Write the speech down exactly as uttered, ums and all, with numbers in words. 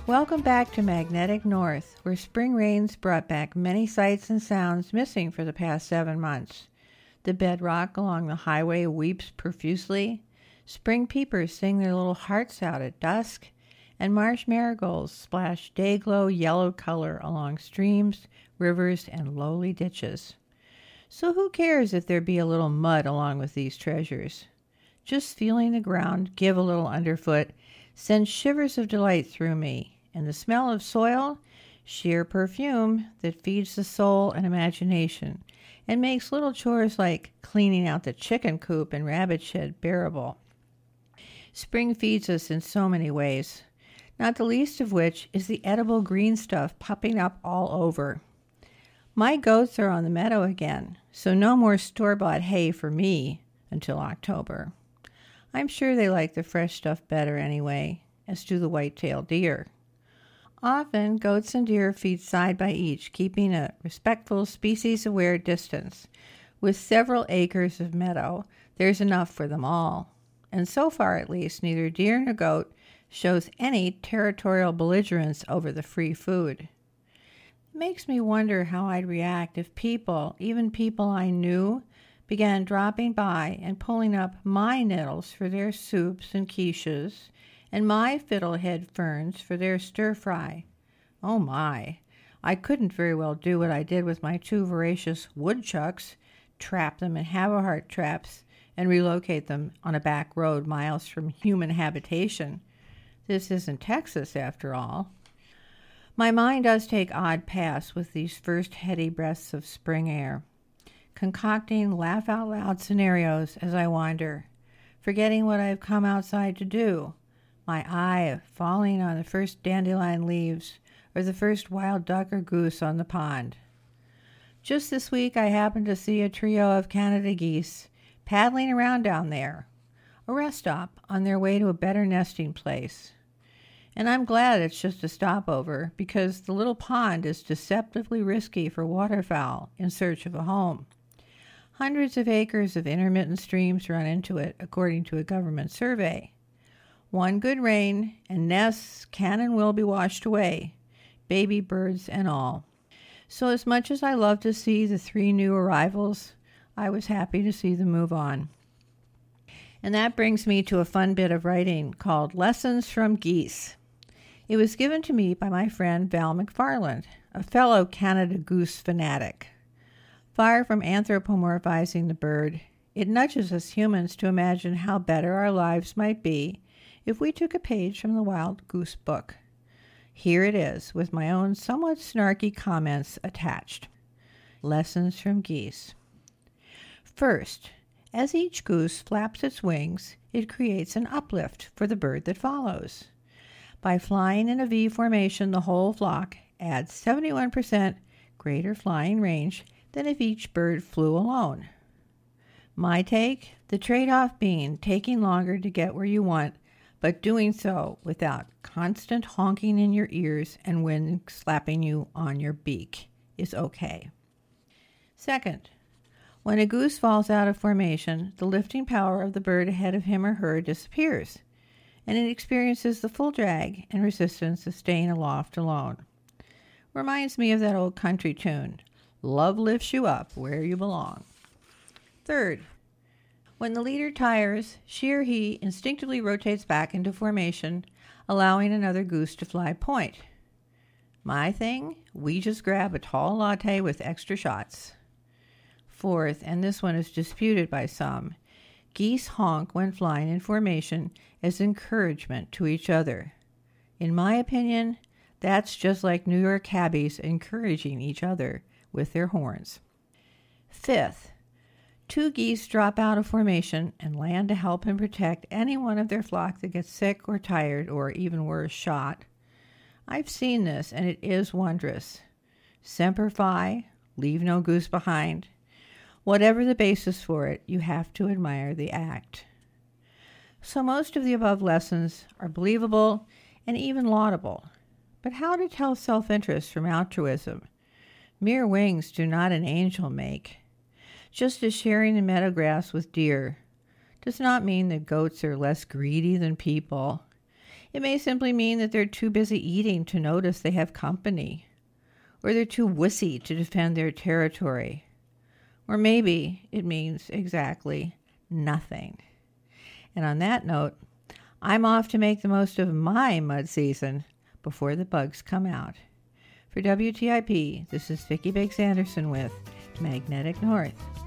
Welcome back to Magnetic North, where spring rains brought back many sights and sounds missing for the past seven months. The bedrock along the highway weeps profusely, spring peepers sing their little hearts out at dusk, and marsh marigolds splash day-glow yellow color along streams, rivers, and lowly ditches. So who cares if there be a little mud along with these treasures? Just feeling the ground give a little underfoot sends shivers of delight through me. And the smell of soil, sheer perfume that feeds the soul and imagination and makes little chores like cleaning out the chicken coop and rabbit shed bearable. Spring feeds us in so many ways, not the least of which is the edible green stuff popping up all over. My goats are on the meadow again, so no more store-bought hay for me until October. I'm sure they like the fresh stuff better anyway, as do the white-tailed deer. Often, goats and deer feed side by each, keeping a respectful, species-aware distance. With several acres of meadow, there's enough for them all. And so far, at least, neither deer nor goat shows any territorial belligerence over the free food. It makes me wonder how I'd react if people, even people I knew, began dropping by and pulling up my nettles for their soups and quiches, and my fiddlehead ferns for their stir-fry. Oh my, I couldn't very well do what I did with my two voracious woodchucks, trap them in have-a-heart traps, and relocate them on a back road miles from human habitation. This isn't Texas, after all. My mind does take odd paths with these first heady breaths of spring air, concocting laugh-out-loud scenarios as I wander, forgetting what I've come outside to do, my eye falling on the first dandelion leaves or the first wild duck or goose on the pond. Just this week I happened to see a trio of Canada geese paddling around down there, a rest stop on their way to a better nesting place. And I'm glad it's just a stopover because the little pond is deceptively risky for waterfowl in search of a home. Hundreds of acres of intermittent streams run into it, according to a government survey. One good rain, and nests can and will be washed away, baby birds and all. So as much as I love to see the three new arrivals, I was happy to see them move on. And that brings me to a fun bit of writing called Lessons from Geese. It was given to me by my friend Val McFarland, a fellow Canada goose fanatic. Far from anthropomorphizing the bird, it nudges us humans to imagine how better our lives might be if we took a page from the Wild Goose Book. Here it is, with my own somewhat snarky comments attached. Lessons from Geese. First, as each goose flaps its wings, it creates an uplift for the bird that follows. By flying in a V formation, the whole flock adds seventy-one percent greater flying range than if each bird flew alone. My take, the trade-off being taking longer to get where you want, but doing so without constant honking in your ears and wind slapping you on your beak is okay. Second, when a goose falls out of formation, the lifting power of the bird ahead of him or her disappears, and it experiences the full drag and resistance of staying aloft alone. Reminds me of that old country tune, love lifts you up where you belong. Third, when the leader tires, she or he instinctively rotates back into formation, allowing another goose to fly point. My thing, we just grab a tall latte with extra shots. Fourth, and this one is disputed by some, geese honk when flying in formation as encouragement to each other. In my opinion, that's just like New York cabbies encouraging each other with their horns. Fifth, two geese drop out of formation and land to help and protect any one of their flock that gets sick or tired or, even worse, shot. I've seen this, and it is wondrous. Semper Fi, leave no goose behind. Whatever the basis for it, you have to admire the act. So most of the above lessons are believable and even laudable. But how to tell self-interest from altruism? Mere wings do not an angel make. Just as sharing the meadow grass with deer does not mean that goats are less greedy than people. It may simply mean that they're too busy eating to notice they have company, or they're too wussy to defend their territory, or maybe it means exactly nothing. And on that note, I'm off to make the most of my mud season before the bugs come out. For W T I P, this is Vicki Biggs Anderson with Magnetic North.